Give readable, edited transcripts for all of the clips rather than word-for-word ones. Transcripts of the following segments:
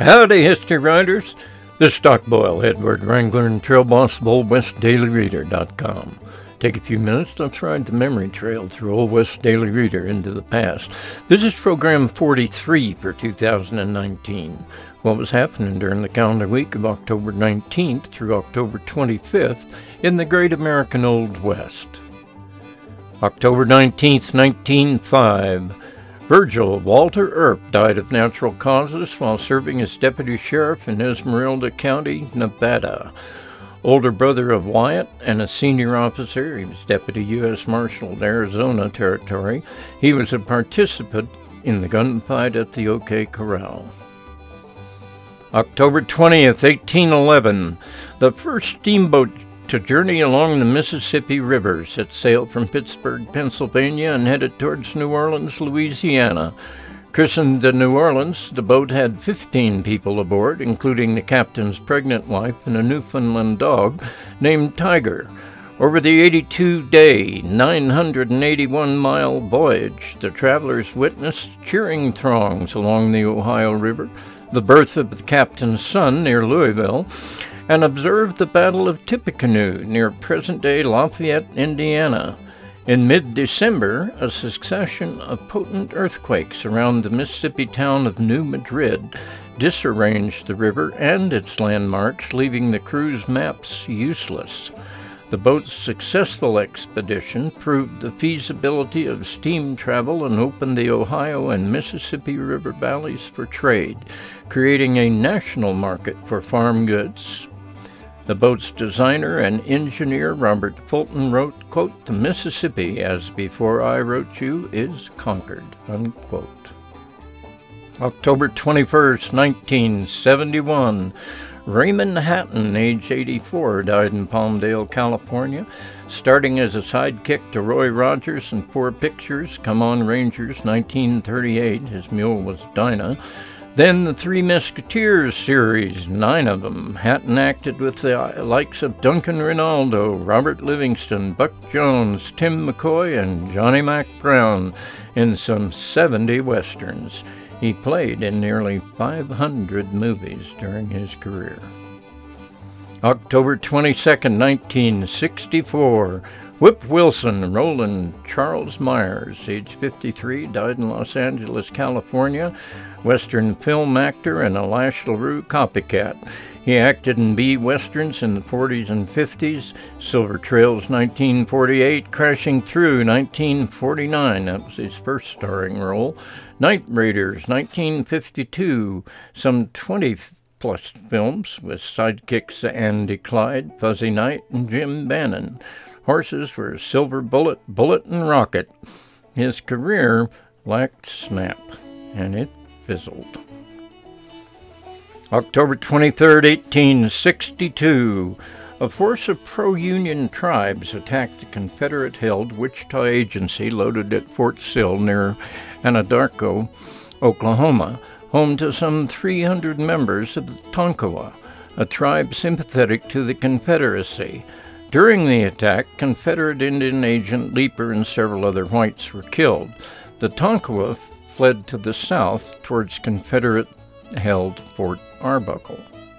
Howdy, history writers. This is Doc Boyle, Edward Wrangler and Trail Boss of OldWestDailyReader.com. Take a few minutes, let's ride the memory trail through Old West Daily Reader into the past. This is program 43 for 2019. What was happening during the calendar week of October 19th through October 25th in the Great American Old West. October 19th, 1905. Virgil Walter Earp died of natural causes while serving as deputy sheriff in Esmeralda County, Nevada. Older brother of Wyatt and a senior officer, he was deputy U.S. Marshal of Arizona Territory. He was a participant in the gunfight at the OK Corral. October 20th, 1811. The first steamboat to journey along the Mississippi River set sail from Pittsburgh, Pennsylvania, and headed towards New Orleans, Louisiana. Christened the New Orleans, the boat had 15 people aboard, including the captain's pregnant wife and a Newfoundland dog named Tiger. Over the 82-day, 981-mile voyage, the travelers witnessed cheering throngs along the Ohio River, the birth of the captain's son near Louisville, and observed the Battle of Tippecanoe near present-day Lafayette, Indiana. In mid-December, a succession of potent earthquakes around the Mississippi town of New Madrid disarranged the river and its landmarks, leaving the crew's maps useless. The boat's successful expedition proved the feasibility of steam travel and opened the Ohio and Mississippi River valleys for trade, creating a national market for farm goods. The boat's designer and engineer, Robert Fulton, wrote, quote, "The Mississippi, as before I wrote you, is conquered," unquote. October 21st, 1971. Raymond Hatton, age 84, died in Palmdale, California. Starting as a sidekick to Roy Rogers in Four Pictures, Come On Rangers, 1938, his mule was Dinah. Then the Three Musketeers series, 9 of them. Hatton acted with the likes of Duncan Rinaldo, Robert Livingston, Buck Jones, Tim McCoy, and Johnny Mac Brown in some 70 westerns. He played in nearly 500 movies during his career. October 22nd, 1964. Whip Wilson, Roland Charles Myers, age 53, died in Los Angeles, California. Western film actor and a Lash LaRue copycat. He acted in B westerns in the 40s and 50s, Silver Trails 1948, Crashing Through 1949, that was his first starring role, Night Raiders 1952, some 20-plus films with sidekicks Andy Clyde, Fuzzy Knight, and Jim Bannon. Horses were Silver Bullet, Bullet, and Rocket. His career lacked snap, and it fizzled. October 23rd, 1862. A force of pro-Union tribes attacked the Confederate-held Wichita Agency located at Fort Sill near Anadarko, Oklahoma, home to some 300 members of the Tonkawa, a tribe sympathetic to the Confederacy. During the attack, Confederate Indian Agent Leeper and several other whites were killed. The Tonkawa fled to the south towards Confederate-held Fort Arbuckle.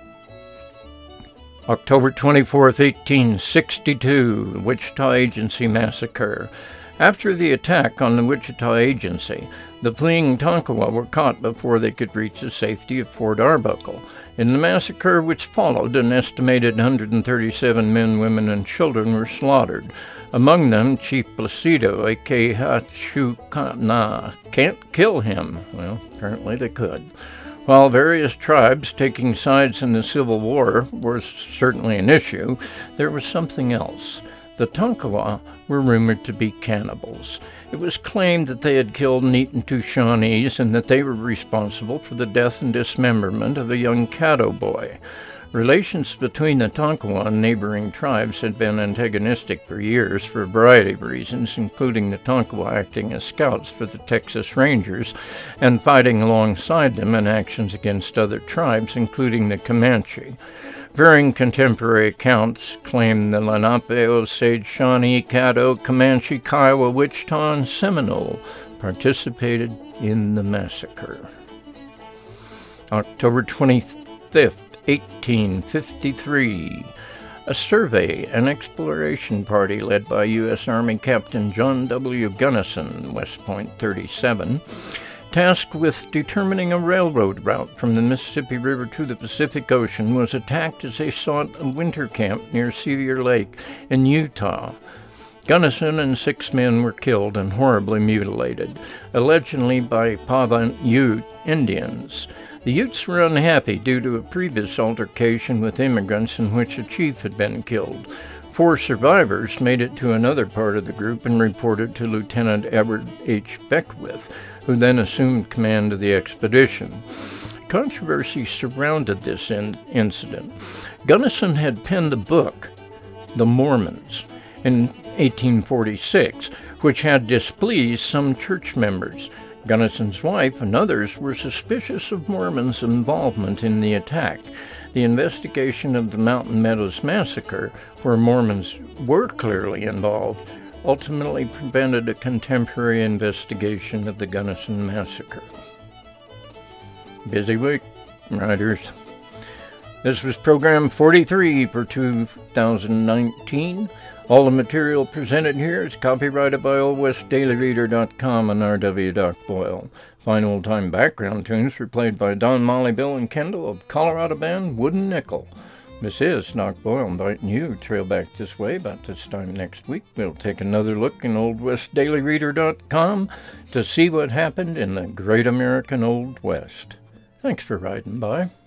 October 24th, 1862, the Wichita Agency Massacre. After the attack on the Wichita Agency, the fleeing Tonkawa were caught before they could reach the safety of Fort Arbuckle. In the massacre which followed, an estimated 137 men, women, and children were slaughtered. Among them, Chief Placido, a.k.a. Hachukana. Can't kill him. Well, apparently they could. While various tribes taking sides in the Civil War was certainly an issue, there was something else. The Tonkawa were rumored to be cannibals. It was claimed that they had killed Niitentu Shawnees and that they were responsible for the death and dismemberment of a young Caddo boy. Relations between the Tonkawa and neighboring tribes had been antagonistic for years for a variety of reasons, including the Tonkawa acting as scouts for the Texas Rangers and fighting alongside them in actions against other tribes, including the Comanche. Varying contemporary accounts claim the Lenape, Osage, Shawnee, Caddo, Comanche, Kiowa, Wichita, and Seminole participated in the massacre. October 25th, 1853. A survey and exploration party led by U.S. Army Captain John W. Gunnison, West Point 37, tasked with determining a railroad route from the Mississippi River to the Pacific Ocean, was attacked as they sought a winter camp near Sevier Lake in Utah. Gunnison and 6 men were killed and horribly mutilated, allegedly by Pavan Ute Indians. The Utes were unhappy due to a previous altercation with immigrants in which a chief had been killed. 4 survivors made it to another part of the group and reported to Lieutenant Edward H. Beckwith, who then assumed command of the expedition. Controversy surrounded this incident. Gunnison had penned a book, The Mormons, in 1846, which had displeased some church members. Gunnison's wife and others were suspicious of Mormons' involvement in the attack. The investigation of the Mountain Meadows Massacre, where Mormons were clearly involved, ultimately prevented a contemporary investigation of the Gunnison Massacre. Busy week, riders. This was Program 43 for 2019. All the material presented here is copyrighted by OldWestDailyReader.com and R.W. Doc Boyle. Fine old-time background tunes were played by Don, Molly, Bill, and Kendall of Colorado band Wooden Nickel. This is Doc Boyle inviting you to trail back this way. About this time next week, we'll take another look in OldWestDailyReader.com to see what happened in the great American Old West. Thanks for riding by.